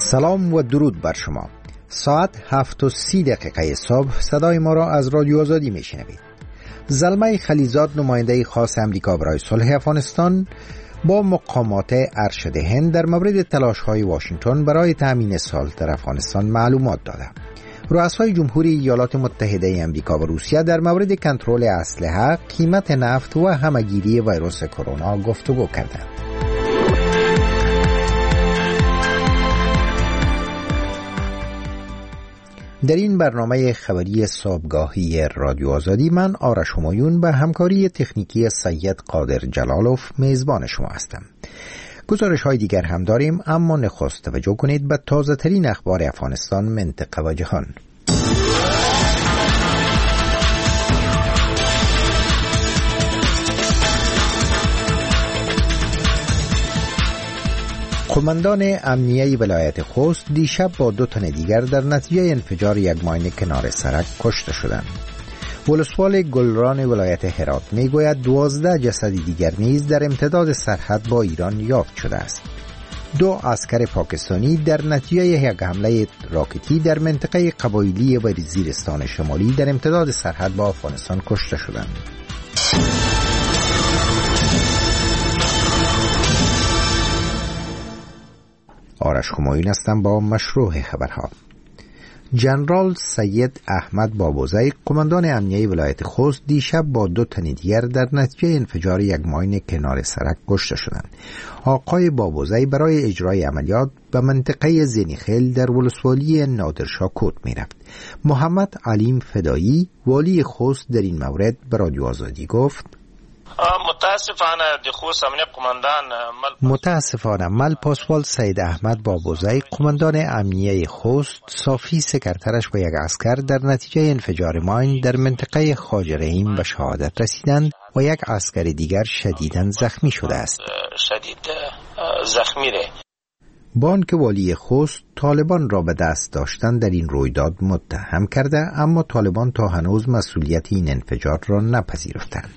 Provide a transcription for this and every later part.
سلام و درود بر شما. ساعت 7:30 صبح صدای ما را از رادیو آزادی میشنوید. زلمه خلیزاد، نماینده خاص امریکا برای صلح افغانستان، با مقامات ارشد هند در مورد تلاش‌های واشنگتن برای تأمین صلح در افغانستان معلومات داده. رؤسای جمهوری ایالات متحده امریکا و روسیه در مورد کنترل اسلحه، قیمت نفت و همه‌گیری ویروس کرونا گفتگو کردند. در این برنامه خبری صبحگاهی رادیو آزادی، من آرش همایون به همکاری تکنیکی سید قادر جلالوف میزبان شما هستم. گزارش های دیگر هم داریم، اما نخست توجه کنید به تازه ترین اخبار افغانستان، منطقه و جهان. قماندان امنیه ولایت خوست دیشب با 2 تن دیگر در نتیجه انفجار یک ماین کنار سرک کشته شدند. ولسوال گلران ولایت هرات میگوید 12 جسد دیگر نیز در امتداد سرحد با ایران یافت شده است. 2 عسکر پاکستانی در نتیجه یک حمله راکتی در منطقه قبایلی وزیرستان شمالی در امتداد سرحد با افغانستان کشته شدند. آرش همایون هستم با مشروع خبرها. جنرال سید احمد بابوزی، قماندان امنیه ولایت خوست، دیشب با 2 تن دیگر در نتیجه انفجار یک ماین کنار سرک کشته شدند. آقای بابوزی برای اجرای عملیات به منطقه زینیخیل در ولسوالی نادرشاه کوت میرفت. محمد علیم فدایی، والی خوست، در این مورد به رادیو آزادی گفت: متاسفانه مل پاسوال سید احمد بابوزی، قماندان امنیه خوست، صافی سکرترش و یک عسکر در نتیجه انفجار ماین در منطقه خاجرهیم به شهادت رسیدند و یک عسکر دیگر شدیداً زخمی شده است. بانک والی خوست طالبان را به دست داشتن در این رویداد متهم کرده، اما طالبان تا هنوز مسئولیت این انفجار را نپذیرفتند.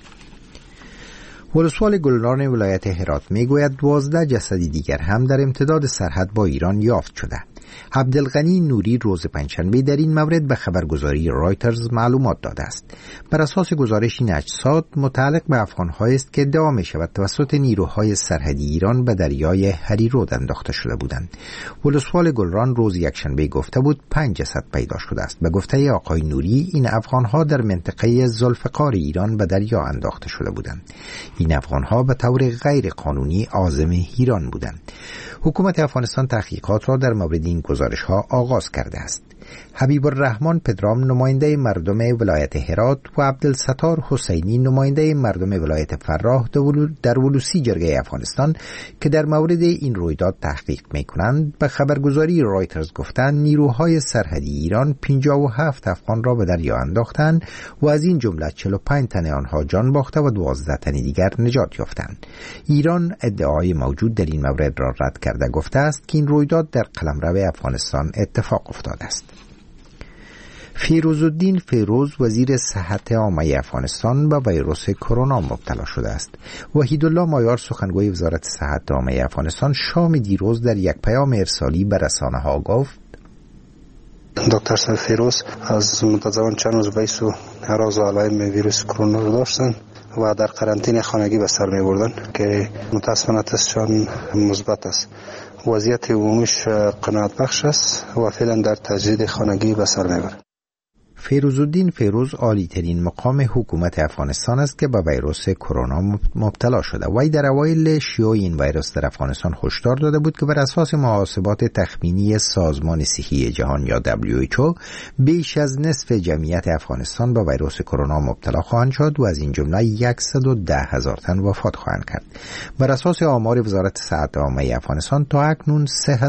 ولسوال گلران ولایت هرات میگوید 12 جسدی دیگر هم در امتداد سرحد با ایران یافت شده. عبدالغنی نوری روز پنجشنبه در این مورد به خبرگزاری رایترز معلومات داده است. بر اساس گزارش این اجساد متعلق به افغان‌هایی است که ادعا می‌شود توسط نیروهای سرحدی ایران به دریای هریرود انداخته شده بودند. ولسوال گلران روز یکشنبه گفته بود 5 جسد پیدا شده است. به گفته آقای نوری، این افغان‌ها در منطقه ذوالفقار ایران به دریا انداخته شده بودند. این افغان‌ها به طور غیر قانونی عازم ایران بودند. حکومت افغانستان تحقیقات را در مورد این گزارش‌ها آغاز کرده است. حبیب الرحمن پدرام، نماینده مردم ولایت هرات، و عبدالستار حسینی، نماینده مردم ولایت فراه در ولوسی جرگه افغانستان که در مورد این رویداد تحقیق می‌کنند، به خبرگزاری رایترز گفتند نیروهای سرحدی ایران 57 افغان را به دریا انداختند و از این جمله 45 تن آنها جان باخته و 12 تن دیگر نجات یافتند. ایران ادعای موجود در این مورد را رد کرده گفته است که این رویداد در قلمرو افغانستان اتفاق افتاده است. فیروزالدین فیروز، وزیر صحت عامه افغانستان، به ویروس کرونا مبتلا شده است. وحیدالله مایار، سخنگوی وزارت صحت عامه افغانستان، شام دیروز در یک پیام ارسالی به رسانه‌ها گفت: دکتر صاحب فیروز از مدت زمان چند روز بیسو اعراض و علائم ویروس کرونا رو داشتن و در قرنطینه خانگی به سر می بردن که متاسفانه تستشان مثبت است. وضعیت عمومیش قناعت بخش است و فعلا در تجدید خانگی به سر می برد. فیروزالدین فیروز عالی ترین مقام حکومت افغانستان است که به ویروس کرونا مبتلا شده. وی در اوایل شیوع این ویروس در افغانستان هشدار داده بود که بر اساس محاسبات تخمینی سازمان صحی جهان یا WHO بیش از نصف جمعیت افغانستان به ویروس کرونا مبتلا خواهند شد و از این جمله 110,000 تن وفات خواهند کرد. بر اساس آمار وزارت صحت عامه افغانستان تا اکنون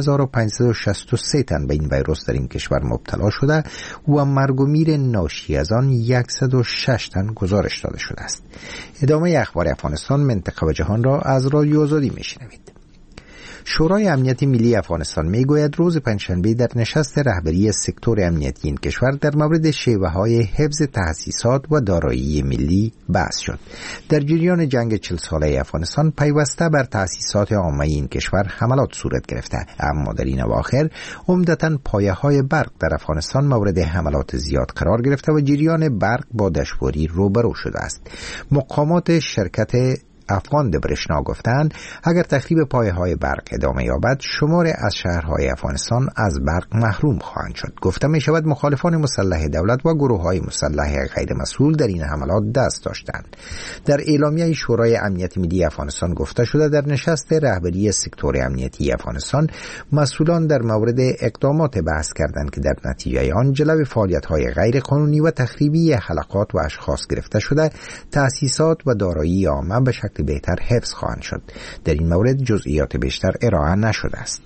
3563 تن به این ویروس در این کشور مبتلا شده و مرگ و میر ناشی از آن 106 تن گزارش داده شده است. ادامه اخبار افغانستان، منطقه و جهان را از رادیو آزادی میشنوید. شورای امنیت ملی افغانستان میگوید روز پنجشنبه در نشست رهبری سکتور امنیتی این کشور در مورد شیوه‌های حفظ تأسیسات و دارایی ملی بحث شد. در جریان جنگ 40 ساله افغانستان پیوسته بر تأسیسات عامه این کشور حملات صورت گرفته، اما در این اواخر عمدتاً پایه‌های برق در افغانستان مورد حملات زیاد قرار گرفته و جریان برق با دشواری روبرو شده است. مقامات شرکت افغان دبرشنا گفتند اگر تخریب پایه‌های برق ادامه یابد شمار از شهرهای افغانستان از برق محروم خواهند شد. گفته می شود مخالفان مسلح دولت و گروه‌های مسلح غیر مسئول در این حملات دست داشتند. در اعلامیه شورای امنیت ملی افغانستان گفته شده در نشست رهبری سکتور امنیتی افغانستان مسئولان در مورد اقدامات بحث کردند که در نتیجه آن جلو فعالیت‌های غیر قانونی و تخریبی حلقات و اشخاص گرفته شده تأسیسات و دارایی عامه به شکل بهتر حفظ خواهند شد. در این مورد جزئیات بیشتر ارائه نشده است.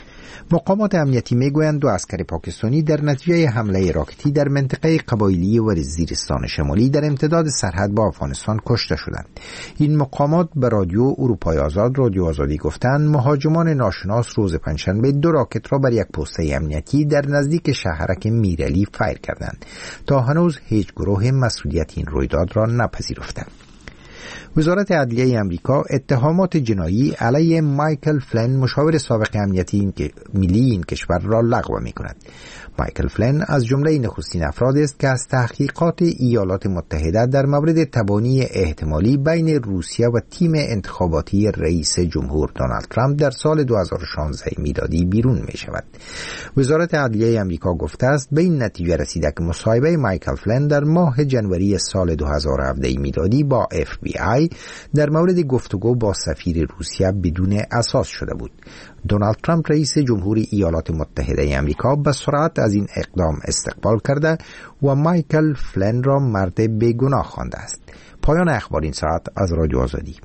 مقامات امنیتی میگویند 2 عسکر پاکستانی در نتیجه حمله راکتی در منطقه قبایلی وزیرستان شمالی در امتداد سرحد با افغانستان کشته شدند. این مقامات به رادیو اروپای آزاد رادیو آزادی گفتند مهاجمان ناشناس روز پنجشنبه 2 راکت را بر یک پسته امنیتی در نزدیک شهرک میرعلی فایر کردند. تا هنوز هیچ گروه مسئولیت این رویداد را نپذیرفته. وزارت عدلیه امریکا اتهامات جنایی علیه مایکل فلین مشاور سابق امنیتی ملی این کشور را لغو می‌کند. مایکل فلین از جمله نخستین افراد است که از تحقیقات ایالات متحده در مورد تبانی احتمالی بین روسیه و تیم انتخاباتی رئیس جمهور دونالد ترامپ در سال 2016 میلادی بیرون می شود. وزارت عدلیه امریکا گفته است به این نتیجه رسیده که مصاحبه مایکل فلین در ماه جنوری سال 2017 میلادی با FBI در مورد گفتگو با سفیر روسیه بدون اساس شده بود. دونالد ترامپ رئیس جمهوری ایالات متحده آمریکا به سرعت از این اقدام استقبال کرده و مایکل فلین را مرد بیگناه خوانده است. پایان اخبار این ساعت از رادیو آزادی.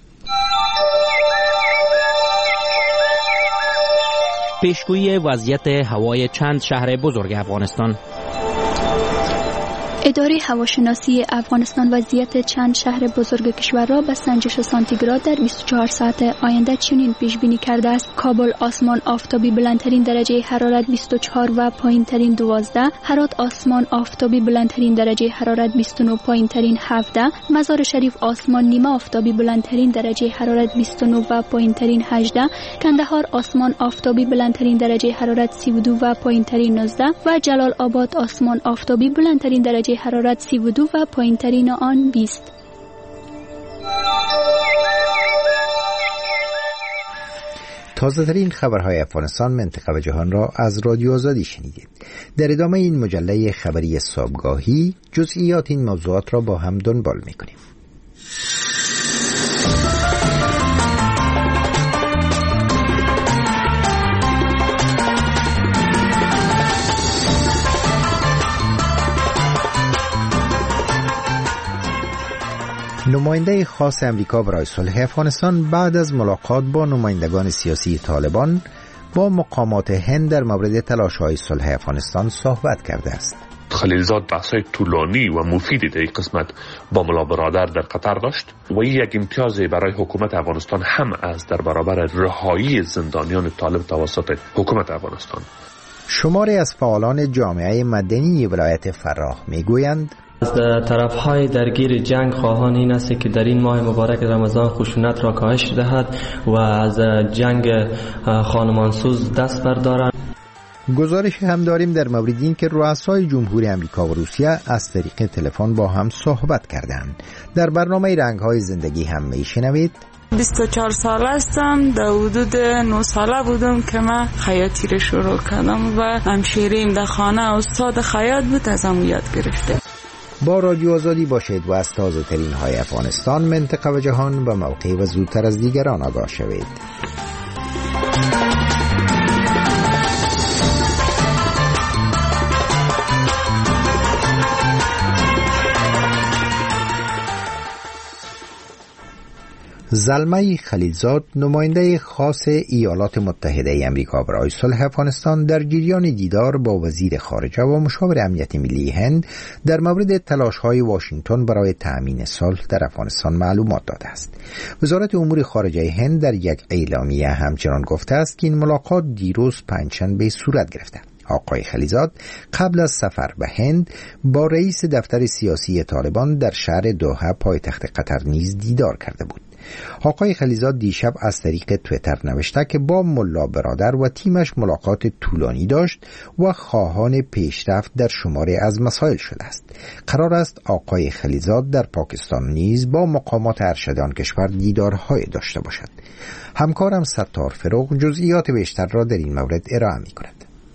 پیشگویی وضعیت هوای چند شهر بزرگ افغانستان. اداره هواشناسی افغانستان وضعیت چند شهر بزرگ کشور را به سنجش سانتیگراد در 24 ساعت آینده چنین پیش بینی کرده است: کابل آسمان آفتابی بلندترین درجه حرارت 24 و پایینترین 12، هرات آسمان آفتابی بلندترین درجه حرارت 29 پایینترین 17، مزار شریف آسمان نیمه آفتابی بلندترین درجه حرارت 29 و پایینترین 18، کندهار آسمان آفتابی بلندترین درجه حرارت 32 و پایینترین 19 و جلال آباد آسمان آفتابی بلندترین درجه حرارت 32 و پایینترین آن 20. تازه ترین خبرهای افغانستان، منطقه و جهان را از رادیو آزادی شنیدید. در ادامه این مجله خبری صبحگاهی جزئیات این موضوعات را با هم دنبال می‌کنیم. نماینده خاص امریکا برای صلح افغانستان بعد از ملاقات با نمایندگان سیاسی طالبان با مقامات هند در مورد تلاش‌های صلح افغانستان صحبت کرده است. خلیلزاد بحث‌های طولانی و مفیدی در این قسمت با ملا برادر در قطر داشت و این یک امتیاز برای حکومت افغانستان هم است در برابر رهایی زندانیان طالب توسط حکومت افغانستان. شماری از فعالان جامعه مدنی ولایت فراه میگویند از طرف‌های درگیر جنگ خواهان این است که در این ماه مبارک رمضان خشونت را کاهش دهد و از جنگ خانمانسوز دست بردارند. گزارش هم داریم در مورد این که رؤسای جمهوری آمریکا و روسیه از طریق تلفن با هم صحبت کردند. در برنامه رنگ‌های زندگی هم میشنوید 24 ساله هستم، در حدود 9 ساله بودم که من خیاطی رو شروع کردم و همشیریم در خانه استاد خیاط بود، از هم یاد گرفته. با رادیو آزادی باشید و از تازه ترین های افغانستان، منطقه و جهان و موقع و زودتر از دیگران آگاه شوید. زلمه خلیلزاد، نماینده خاص ایالات متحده آمریکا برای صلح افغانستان، در جریان دیدار با وزیر خارجه و مشاور امنیت ملی هند در مورد تلاش‌های واشنگتن برای تأمین صلح در افغانستان معلومات داده است. وزارت امور خارجه هند در یک اعلامیه همچنان گفته است که این ملاقات دیروز پنجشنبه صورت گرفته. آقای خلیلزاد قبل از سفر به هند با رئیس دفتر سیاسی طالبان در شهر دوحه پایتخت قطر نیز دیدار کرده بود. آقای خلیلزاد دیشب از طریق تویتر نوشته که با ملا برادر و تیمش ملاقات طولانی داشت و خواهان پیشرفت در شماری از مسائل شده است. قرار است آقای خلیلزاد در پاکستان نیز با مقامات ارشدان کشور دیدارهای داشته باشد. همکارم ستار فروغ جزئیات بیشتر را در این مورد ارائه می‌کند.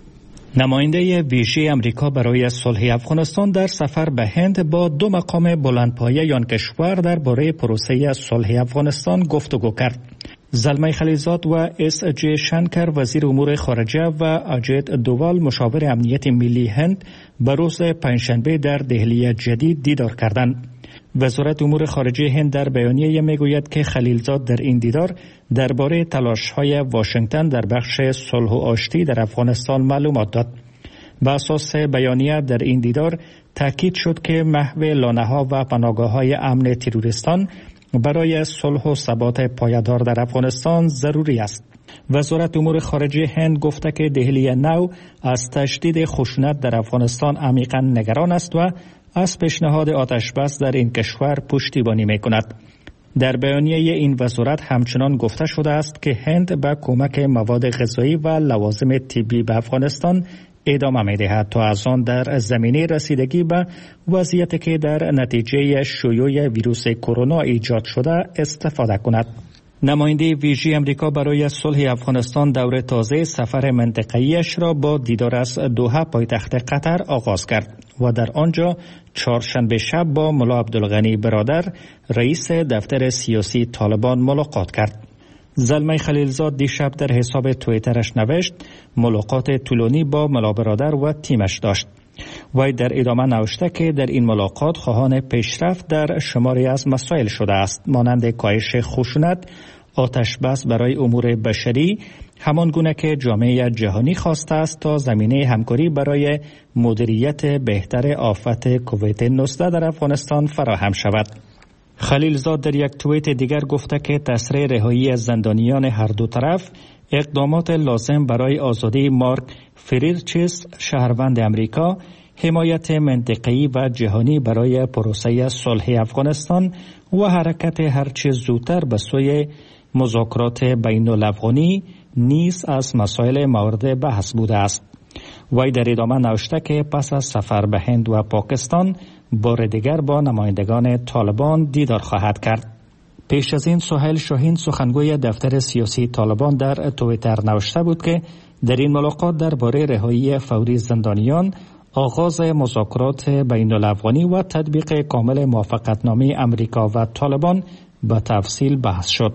نماینده ویژه امریکا برای صلح افغانستان در سفر به هند با دو مقام بلندپایه آن کشور درباره پروسه صلح افغانستان گفتگو کرد. زلمه خلیلزاد و اس جی شنکر وزیر امور خارجه و اجیت دووال مشاور امنیت ملی هند به روز پنجشنبه در دهلی جدید دیدار کردند. وزارت امور خارجه هند در بیانیه میگوید که خلیلزاد در این دیدار درباره تلاش‌های واشنگتن در بخش صلح و آشتی در افغانستان معلومات داد. بر اساس بیانیه در این دیدار تاکید شد که محو لانه‌ها و پناهگاه‌های امن تروریستان برای صلح و ثبات پایدار در افغانستان ضروری است. وزارت امور خارجه هند گفته که دهلی نو از تشدید خشونت در افغانستان عمیقاً نگران است و از پیشنهاد آتش بس در این کشور پشتیبانی می‌کند. در بیانیه این وزارت همچنان گفته شده است که هند به کمک مواد غذایی و لوازم طبی به افغانستان ادامه می‌دهد تا از آن در زمینه رسیدگی به وضعیتی که در نتیجه شیوع ویروس کرونا ایجاد شده استفاده کند. نماینده ویژه امریکا برای صلح افغانستان دور تازه سفر منطقه‌ایش را با دیدار از دوحه پایتخت قطر آغاز کرد و در آنجا چهارشنبه شب با ملا عبدالغنی برادر رئیس دفتر سیاسی طالبان ملاقات کرد. زلمه خلیلزاد دیشب در حساب توییترش نوشت ملاقات طولانی با ملا برادر و تیمش داشت. وی در ادامه نوشته که در این ملاقات خواهان پیشرفت در شماری از مسائل شده است، مانند کاهش خشونت، آتش بس برای امور بشری، همان گونه که جامعه جهانی خواسته است تا زمینه همکاری برای مدیریت بهتر آفت کووید 19 در افغانستان فراهم شود. خلیلزاد در یک توییت دیگر گفته که تسریع رهایی از زندانیان هر دو طرف اقدامات لازم برای آزادی مارک فریرچیس شهروند امریکا، حمایت منطقه‌ای و جهانی برای پروسه صلح افغانستان و حرکت هرچه زودتر به سوی مذاکرات بین الافغانی نیز از مسائل مورد بحث بوده است. وی در ادامه نوشته که پس از سفر به هند و پاکستان بار دیگر با نمایندگان طالبان دیدار خواهد کرد. پیش از این سهیل شاهین سخنگوی دفتر سیاسی طالبان در توییتر نوشته بود که در این ملاقات درباره رهایی فوری زندانیان، آغاز مذاکرات بین الافغانی و تطبیق کامل موافقتنامه امریکا و طالبان به تفصیل بحث شد.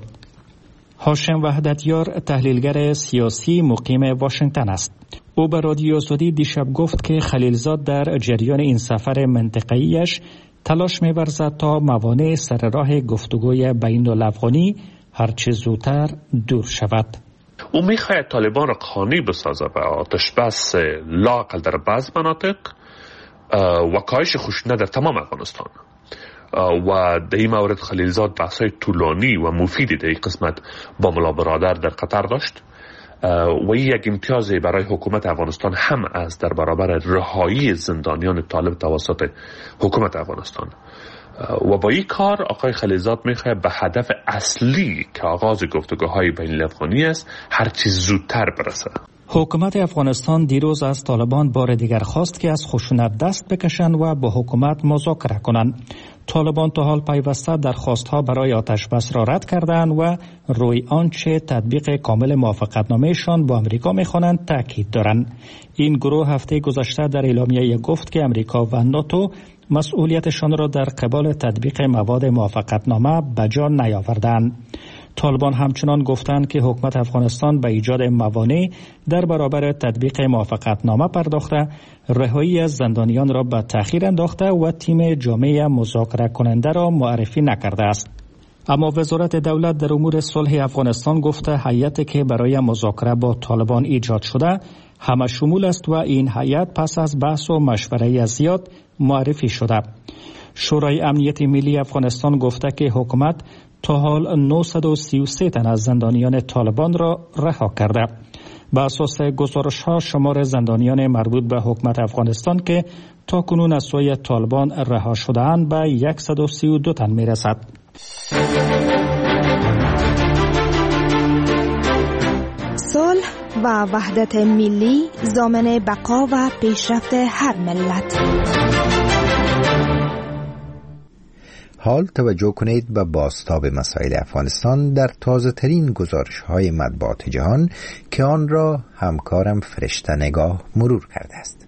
هاشم وحدتیار تحلیلگر سیاسی مقیم واشنگتن است. او به رادیو آزادی دیشب گفت که خلیلزاد در جریان این سفر منطقه‌ایش تلاش می‌ورزد تا موانع سر راه گفتگوی بین الافغانی هرچه زودتر دور شود. او می‌خواهد طالبان را قانع بسازد و آتش بس لااقل در بعض مناطق و کاهش خشونت در تمام افغانستان. و در این مورد خلیلزاد بحث‌های طولانی و مفیدی در این قسمت با ملا برادر در قطر داشت و یک امتیاز برای حکومت افغانستان هم از در برابر رهایی زندانیان طالب توسط حکومت افغانستان. و با این کار آقای خلیلزاد میخواد به هدف اصلی که آغاز گفتگوهای بین الافغانی است هر چیز زودتر برسه. حکومت افغانستان دیروز از طالبان بار دیگر خواست که از خشونت دست بکشند و با حکومت مذاکره کنند. طالبان تا حال پیوسته درخواست‌ها برای آتش بس را رد کردند و روی آنچه تطبیق کامل موافقتنامه‌شان با امریکا می‌خوانند تاکید دارند. این گروه هفته گذشته در اعلامیه گفت که امریکا و ناتو مسئولیتشان را در قبال تطبیق مواد موافقتنامه به جا نیاوردند. طالبان همچنان گفتند که حکومت افغانستان به ایجاد موانع در برابر تطبیق موافقتنامه پرداخته، رهایی از زندانیان را به تأخیر انداخته و تیم جامع مذاکره کننده را معرفی نکرده است. اما وزارت دولت در امور صلح افغانستان گفته هیئتی که برای مذاکره با طالبان ایجاد شده همه شمول است و این هیئت پس از بحث و مشوره زیاد معرفی شده. شورای امنیت ملی افغانستان گفته که حکومت تا حال 933 تن از زندانیان طالبان را رها کرده. به اساس گزارش ها شمار زندانیان مربوط به حکومت افغانستان که تا کنون از سوی طالبان رها شده‌اند به 132 تن می رسد. صلح و وحدت ملی ضامن بقا و پیشرفت هر ملت. حال توجه کنید به بازتاب مسائل افغانستان در تازه ترین گزارش های مطبوعات جهان که آن را همکارم فرشته نگاه مرور کرده است.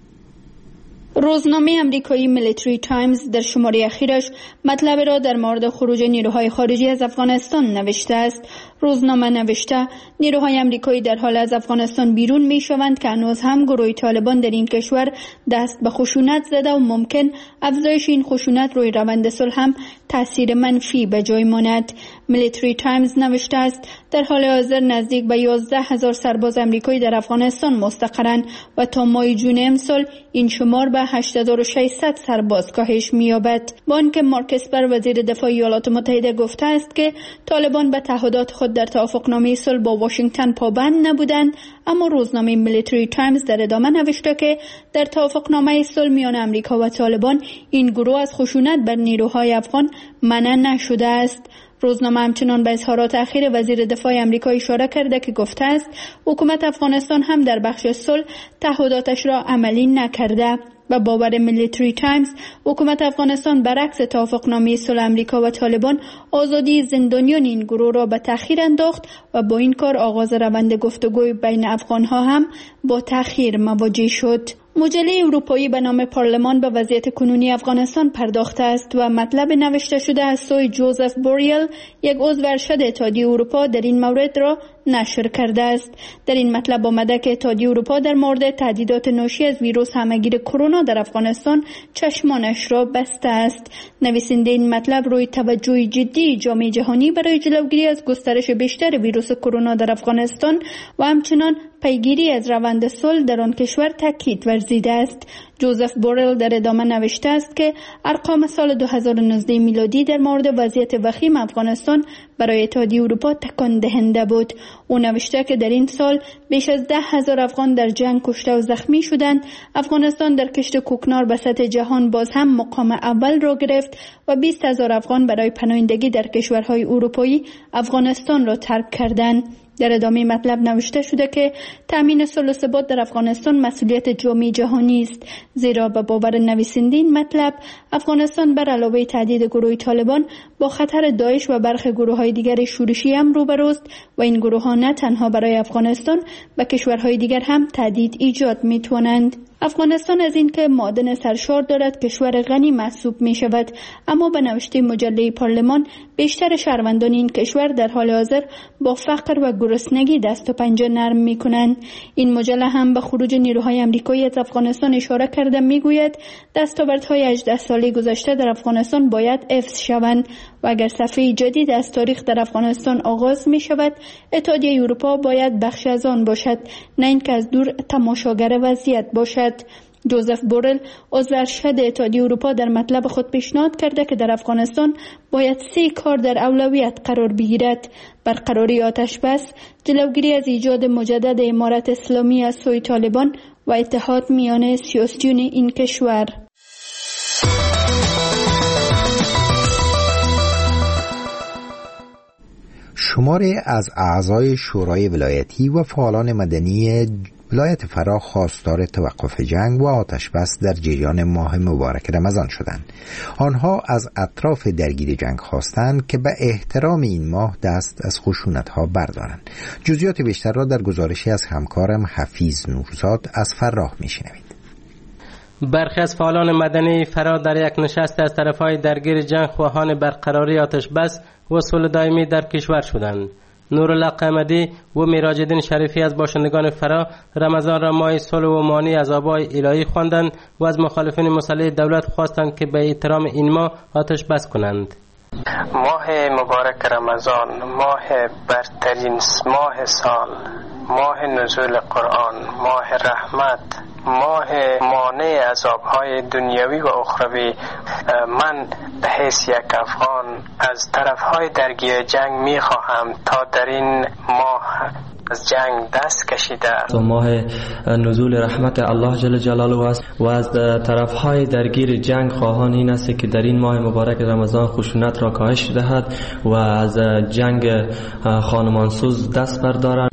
روزنامه امریکایی میلیتری تایمز در شماره اخیرش مطلب را در مورد خروج نیروهای خارجی از افغانستان نوشته است. روزنامه نوشته نیروهای امریکایی در حال از افغانستان بیرون می شوند که هنوز هم گروه طالبان در این کشور دست به خشونت زده و ممکن افزایش این خشونت روی روند صلح هم تاثیر منفی به جای ماند. میلیتری تایمز نوشته است در حال حاضر نزدیک به 11,000 سرباز امریکایی در افغانستان مستقرند و تا ماه جون امسال این شمار به 8,600 سرباز کاهش می‌یابد. بانک مارک اسپر وزیر دفاع ایالات متحده گفته است که طالبان به تعهدات خود در توافقنامه صلح با واشنگتن پابند نبودند، اما روزنامه میلیتری تایمز در ادامه نوشته که در توافقنامه صلح میان امریکا و طالبان این گروه از خشونت بر نیروهای افغان منع نشده است. روزنامه همچنان به اظهارات اخیر وزیر دفاع آمریکا اشاره کرده که گفته است حکومت افغانستان هم در بخش صلح تعهداتش را عملی نکرده. و باور میلیتری تایمز حکومت افغانستان برعکس توافقنامه صلح آمریکا و طالبان آزادی زندانیان این گروه را به تأخیر انداخت و با این کار آغاز روند گفتگوی بین افغانها هم با تأخیر مواجه شد. مجله اروپایی به نام پارلمان به وضعیت کنونی افغانستان پرداخته است و مطلب نوشته شده از سوی جوزف بوریل، یک عضو ارشد اتحادیه اروپا، در این مورد را نشر کرده است. در این مطلب آمده که اتحادیه اروپا در مورد تهدیدات ناشی از ویروس همهگیر کرونا در افغانستان چشمانش را بسته است. نویسنده این مطلب روی توجه جدی جامعه جهانی برای جلوگیری از گسترش بیشتر ویروس کرونا در افغانستان و همچنان پیگیری از روند صلح در آن کشور تاکید ورزیده است. جوزف بوریل در ادامه نوشته است که ارقام سال 2019 میلادی در مورد وضعیت وخیم افغانستان برای اتحادیه اروپا تکان دهنده بود. او نوشته که در این سال بیش از 10,000 افغان در جنگ کشته و زخمی شدند. افغانستان در کشت کوکنار به سطح جهان باز هم مقام اول را گرفت و 20,000 افغان برای پناهندگی در کشورهای اروپایی افغانستان را ترک کردند. در ادامه مطلب نوشته شده که تامین صلح و ثبات در افغانستان مسئولیت جامعه جهانی است، زیرا به باور نویسنده این مطلب افغانستان بر علاوه تهدید گروه طالبان با خطر داعش و برخی گروه‌های دیگر شورشی هم روبروست و این گروه‌ها نه تنها برای افغانستان و کشورهای دیگر هم تهدید ایجاد می‌توانند. افغانستان از این که معادن سرشار دارد کشور غنی محسوب می شود، اما به نوشته مجله پارلمان بیشتر شهروندان این کشور در حال حاضر با فقر و گرسنگی دست و پنجه نرم می کنند. این مجله هم به خروج نیروهای آمریکایی از افغانستان اشاره کرده می گوید دستاوردهای 18 ساله گذشته در افغانستان باید حفظ شوند و اگر صفحه جدید از تاریخ در افغانستان آغاز می شود اتحادیه اروپا باید بخش از آن باشد، نه اینکه از دور تماشاگر وضعیت باشد. جوزف بوریل عضو ارشد اتحادیه اروپا در مطلب خود پیشنهاد کرده که در افغانستان باید 3 کار در اولویت قرار بگیرد: برقراری آتش بس، جلوگیری از ایجاد مجدد امارت اسلامی از سوی طالبان و اتحاد میان سیاسیون این کشور. شماری از اعضای شورای ولایتی و فعالان مدنی ولایت فرا خواستار توقف جنگ و آتش بس در جریان ماه مبارک رمضان شدند. آنها از اطراف درگیر جنگ خواستند که به احترام این ماه دست از خشونت‌ها بردارند. جزئیات بیشتر را در گزارشی از همکارم حفیظ نورزاد از فراه میشنوید. برخی از فعالان مدنی فرا در یک نشست از طرفهای درگیر جنگ خواهان برقراری آتش بس و صلح دائمی در کشور شدند. نورالله قمدی و میراج الدین شریفی از باشندگان فرا رمضان را ماه صلح و مانی از آبای الهی خواندند و از مخالفین مسلح دولت خواستند که به احترام این ماه آتش بس کنند. ماه مبارک رمضان، ماه برترین ماه سال، ماه نزول قرآن، ماه رحمت، ماه مانع عذابهای دنیوی و اخروی. من به حیث یک افغان از طرفهای درگیر جنگ می خواهم تا در این ماه از جنگ دست کشیده. ماه نزول رحمت الله جل جلاله است و از طرفهای درگیر جنگ خواهان این است که در این ماه مبارک رمضان خشونت را کاهش دهد و از جنگ خانمانسوز دست بردارند.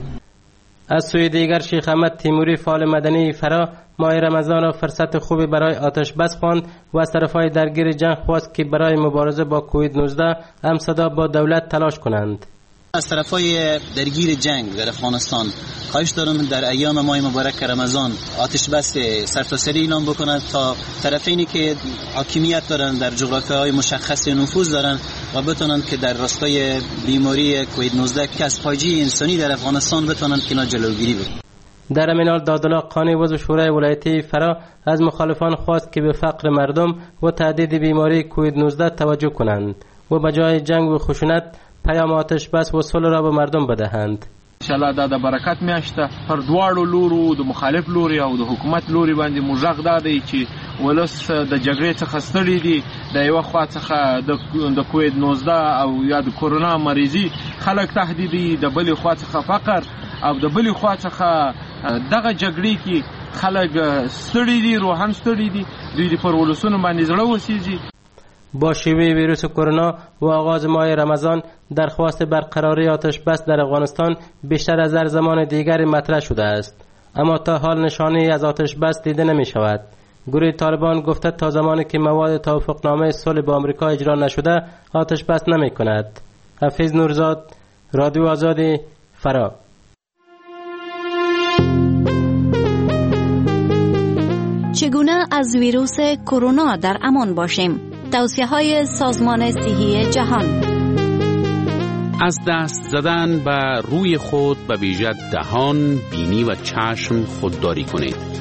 از سوی دیگر شیخ احمد تیموری فعال مدنی فرا ماه رمضان را فرصت خوبی برای آتش بس خواند و از طرفهای درگیر جنگ خواست که برای مبارزه با کووید 19 همصدا با دولت تلاش کنند. از طرفای درگیر جنگ در افغانستان خواهش دارم در ایام ماه مبارک رمضان آتش بس سرتاسری اعلام بکنند تا طرفینی که حاکمیت دارن در جغرافیاهای مشخص نفوذ دارن و بتونن که در راستای بیماری کووید 19 که از فاجعه انسانی در افغانستان بتونن که اینا جلوگیری بکنن. در همین حال دادالله قانی عضو شورای ولایتی فرا از مخالفان خواست که به فقر مردم و تهدید بیماری کووید 19 توجه کنند و به جای جنگ و خشونت پیام آتش بس و صلح را به مردم بدهند. انشاءالله دا د برکت میاشته پر دواړو لورو د مخالف لوري او د حکومت لوري باندې موږ دا دی چې ولس د جګړې څخه ستړي دي، د یو خوا څخه د کووید 19 او یا د کورونا مریضي خلک تهدیدي، د بلې خوا څخه فقر او د بلې خوا څخه دغه جګړې کې خلک ستړي دي، روحاً ستړي دي، دوی پر ولسونو باندې زړه وسیږي. با شیوع ویروس کرونا و آغاز ماه رمضان درخواست برقراری آتش بس در افغانستان بیشتر از در زمان دیگری مطرح شده است، اما تا حال نشانی از آتش بس دیده نمی شود. گروه طالبان گفته تا زمانی که مواد توافقنامه صلح با آمریکا اجرا نشده آتش بس نمی کند. حفیظ نورزاد، رادیو آزادی، فرا. چگونه از ویروس کرونا در امان باشیم؟ توصیه‌های سازمان صحی جهان. از دست زدن به روی خود به ویژه دهان، بینی و چشم خودداری کنید.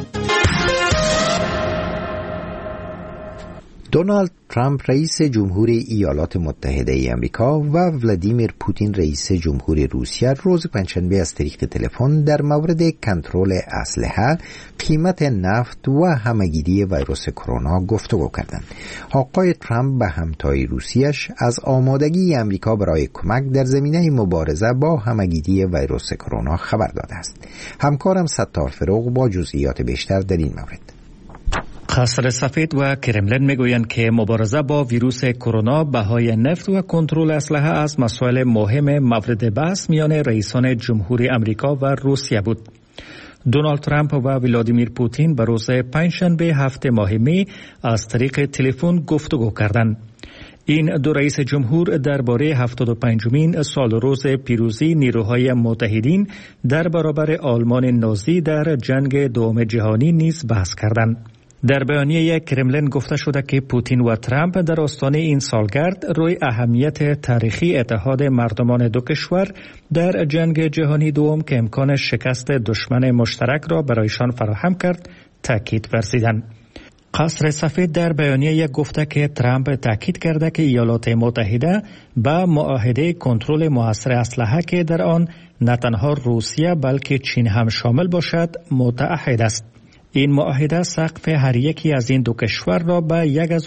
دونالد ترامپ رئیس جمهور ایالات متحده ای آمریکا و ولادیمیر پوتین رئیس جمهور روسیه روز پنجشنبه از طریق تلفن در مورد کنترل اسلحه، قیمت نفت و همه‌گیری ویروس کرونا گفتگو کردند. آقای ترامپ به همتای روسیه‌اش از آمادگی آمریکا برای کمک در زمینه مبارزه با همه‌گیری ویروس کرونا خبر داده است. همکارم ستار فروغ با جزئیات بیشتر در این مورد. قصر سفید و کرملین میگویند که مبارزه با ویروس کرونا، بهای نفت و کنترل اسلحه از مسائل مهم مورد بحث میان رئیسان جمهوری آمریکا و روسیه بود. دونالد ترامپ و ولادیمیر پوتین به روز پنجشنبه 7 ماه می از طریق تلفن گفتگو کردند. این دو رئیس جمهور درباره 75مین سال روز پیروزی نیروهای متحدین در برابر آلمان نازی در جنگ دوم جهانی نیز بحث کردند. در بیانیه کرملین گفته شده که پوتین و ترامپ در آستانه این سالگرد روی اهمیت تاریخی اتحاد مردمان دو کشور در جنگ جهانی دوم که امکان شکست دشمن مشترک را برایشان فراهم کرد تاکید ورزیدند. قصر سفید در بیانیه گفته که ترامپ تاکید کرده که ایالات متحده به معاهده کنترل موثر اسلحه که در آن نه تنها روسیه بلکه چین هم شامل باشد متعهد است. این معاهده سقف هر یکی از این دو کشور را به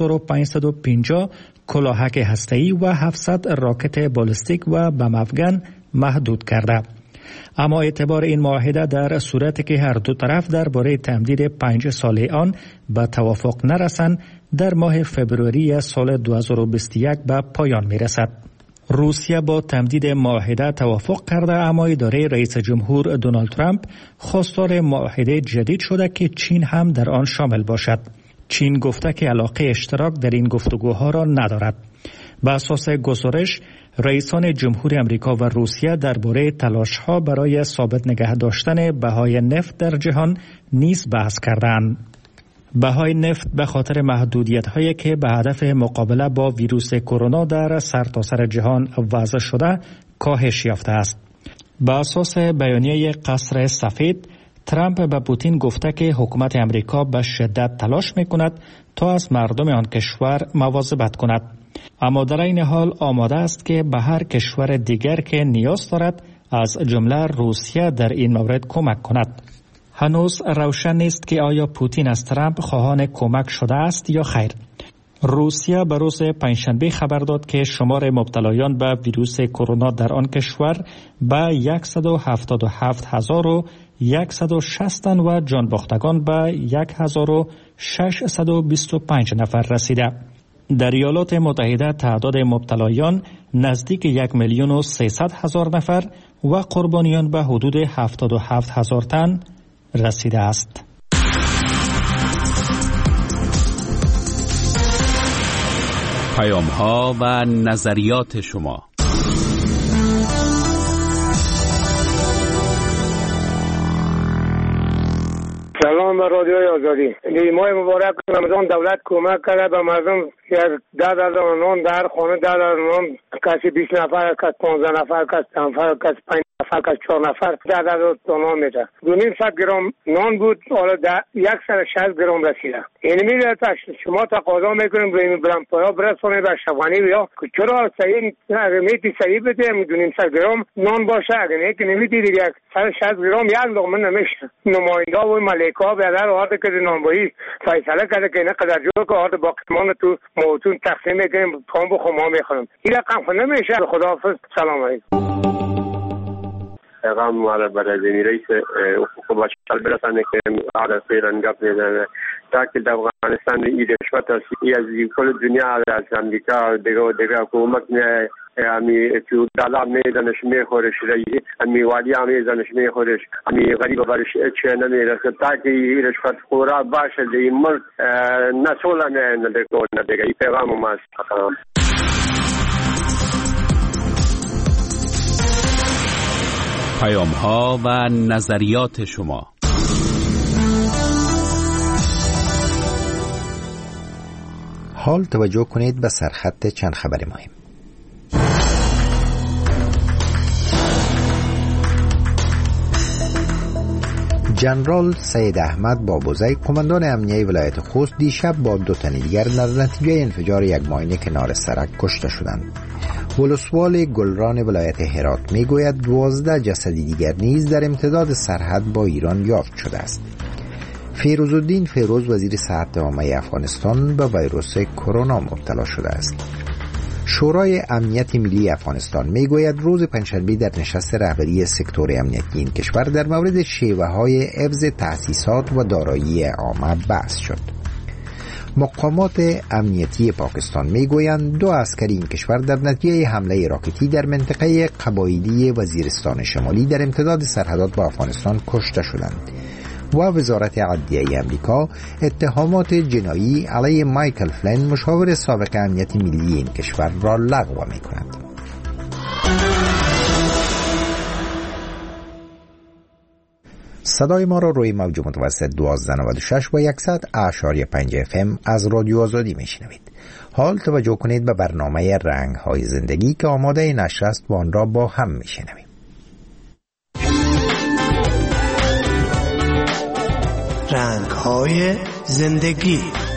1550 کلاهک هسته‌ای و 700 راکت بالستیک و بم افغان محدود کرده. اما اعتبار این معاهده در صورتی که هر دو طرف درباره تمدید 5 ساله آن به توافق نرسند در ماه فبروری سال 2021 به پایان میرسد. روسیه با تمدید معاهده توافق کرده، اما اداره رئیس جمهور دونالد ترامپ خواستار معاهده جدید شده که چین هم در آن شامل باشد. چین گفته که علاقه اشتراک در این گفتگوها را ندارد. بر اساس گزارش رئیسان جمهور آمریکا و روسیه درباره تلاش‌ها برای ثابت نگه داشتن بهای نفت در جهان نیز بحث کردند. بهای نفت به خاطر محدودیت‌هایی که به هدف مقابله با ویروس کرونا در سرتاسر جهان وضع شده کاهش یافته است. بر اساس بیانیه قصر سفید، ترامپ به پوتین گفته که حکومت آمریکا به شدت تلاش می‌کند تا از مردم آن کشور مواظبت کند. اما در این حال آماده است که به هر کشور دیگر که نیاز دارد از جمله روسیه در این مورد کمک کند. هنوز روشن نیست که آیا پوتین از ترامپ خواهان کمک شده است یا خیر. روسیه به روز پنجشنبه خبر داد که شمار مبتلایان به ویروس کرونا در آن کشور به 177,160 و جان باختگان به 1,625 نفر رسیده. در ایالات متحده تعداد مبتلایان نزدیک 1,300,000 نفر و قربانیان به حدود 77,000 تن رسیده است. پیام‌ها و نظریات شما. سلام به رادیوی آزادی. ماه مبارک رمضان دولت کمک کرده به مردم. 10,000 نان در خانه، 10,000 نان، کسی 20 نفر، کسی 15 نفر، کسی 10 نفر، کسی 5 نفر، کسی 4 نفر 10,000 تا نان میده. 200 گرم نان بود، حالا 160 گرم رسیده. یعنی میره شما تقاضا میکنیم روی بلندپایا برسونه به شفانی بیا که چرا صحیح اگه میتی صحیح بده 200 گرم نان باشه، اگه نه که نمیدی دیگه 160 گرم یک لقمه نمیشه. نماینده و ملکا بیادر آرده که نانبایی فیصله کرده که اینه قدر جو که آرده باقیمان تو موتون تقسیم میکنیم پام بخو ما میخورم. این رقم خود نمیشه. خداحافظ. سلام علیکم. پیغام مال برای رئیس حقوق بشر برسانه که آره فعلا گپ میزنه تا که در افغانستان این رشوت از کل دنیا از امریکا دیگه حکومت نه امی فیودالا میزنش میخورش امی والی میزنش میخورش امی غریب برش چه نمیرسه تا که این رشوت خورا باشه در این ملک نسولا نه دیگه این پیغام ما است. پیام‌ها و نظریات شما. حال توجه کنید به سرخط چند خبر مهم. جنرال سید احمد بابوزی قماندان امنیه ولایت خوست دیشب با 2 تن دیگر در نتیجه انفجار یک ماینه کنار سرک کشته شدند. ولسوال گلران ولایت هرات میگوید 12 جسد دیگر نیز در امتداد سرحد با ایران یافت شده است. فیروزالدین فیروز وزیر صحت عامه افغانستان به ویروس کرونا مبتلا شده است. شورای امنیت ملی افغانستان میگوید روز پنجشنبه در نشست رهبری سکتور امنیتی این کشور در مورد شیوه‌های حفظ تأسیسات و دارایی عامه بحث شد. مقامات امنیتی پاکستان میگویند 2 عسکری این کشور در نتیجه حمله راکتی در منطقه قبایلی وزیرستان شمالی در امتداد سرحدات با افغانستان کشته شدند و وزارت عدلیه امریکا اتهامات جنایی علیه مایکل فلین مشاور سابق امنیت ملی این کشور را لغو می‌کند. صدای ما را روی موج متوسط 1296 و 100.5 FM از رادیو آزادی میشنوید. حال توجه کنید به برنامه رنگ‌های زندگی که آماده نشر است و آن را با هم میشنویم. رنگ‌های زندگی.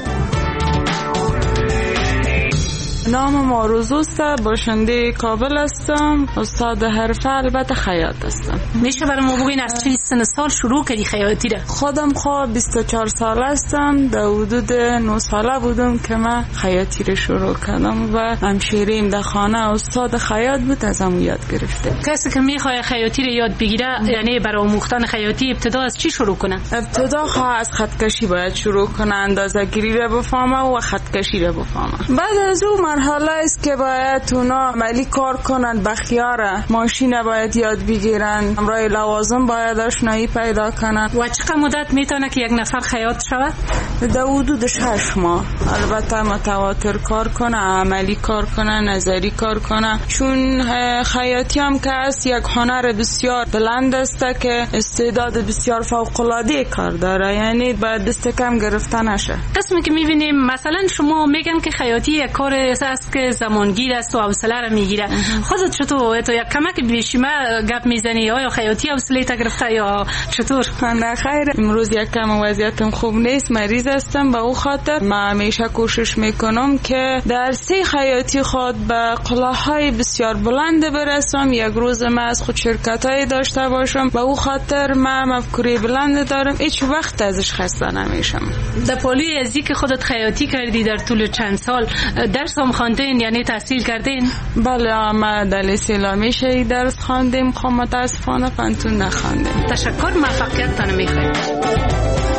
نام ماروزوست، باشنده کابل هستم، استاد حرفه البته خیاط هستم. میشه برای ما بگین از چه سن سال شروع کردی خیاطی را؟ خودم 24 سال هستم، در حدود 9 ساله بودم که من خیاطی را شروع کردم و همشیریم در خانه استاد خیاط بود، از هم یاد گرفته. کسی که میخواد خیاطی را یاد بگیره یعنی برای آموختن خیاطی ابتدا از چی شروع کنه؟ ابتدا از خطکشی باید شروع کنه، اندازه‌گیری را بفهمه و خطکشی را بفهمه. بعد از اون مرحله است که باید اونا عملی کار کنند، بخیاره ماشین باید یاد بگیرن، امرای لوازم باید آشنایی پیدا کنند. و چقدر مدت میتونه که یک نفر خیاط شود؟ در حدود 6 ماه. البته متواتر کار کنه، عملی کار کنه، نظری کار کنه، چون خیاطی هم که است یک هنر بسیار بلند است که استعداد بسیار فوق العاده کار داره، یعنی باید دست کم گرفته نشه. قسمی که میبینیم مثلا شما میگن که خیاطی یک کار است که زمانگیر است و حوصله را میگیره. خودت چطور تو یک کمک بیشیمه گپ میزنی؟ آیا خیاطی حوصله تا گرفته یا چطور؟ نه خیر، امروز یک کم وضعیتم خوب نیست، مریض برستم. به او خاطر من همیشه کوشش میکنم که در سه حیاتی خود به قله‌های بسیار بلند برسم. یک روز من از خود شرکت‌های داشته باشم. به او خاطر من مفکوره بلند دارم، هیچ وقت ازش خسته نمیشم. در پالوی ازی که خودت خیاطی کردی در طول چند سال درس هم خواندین، یعنی تحصیل کردین؟ بله، ما در لیسه لامی شهی درس خواندیم، خب متاسفانه پانتون نخواندیم. تشکر، موفقیت تان میخوایم.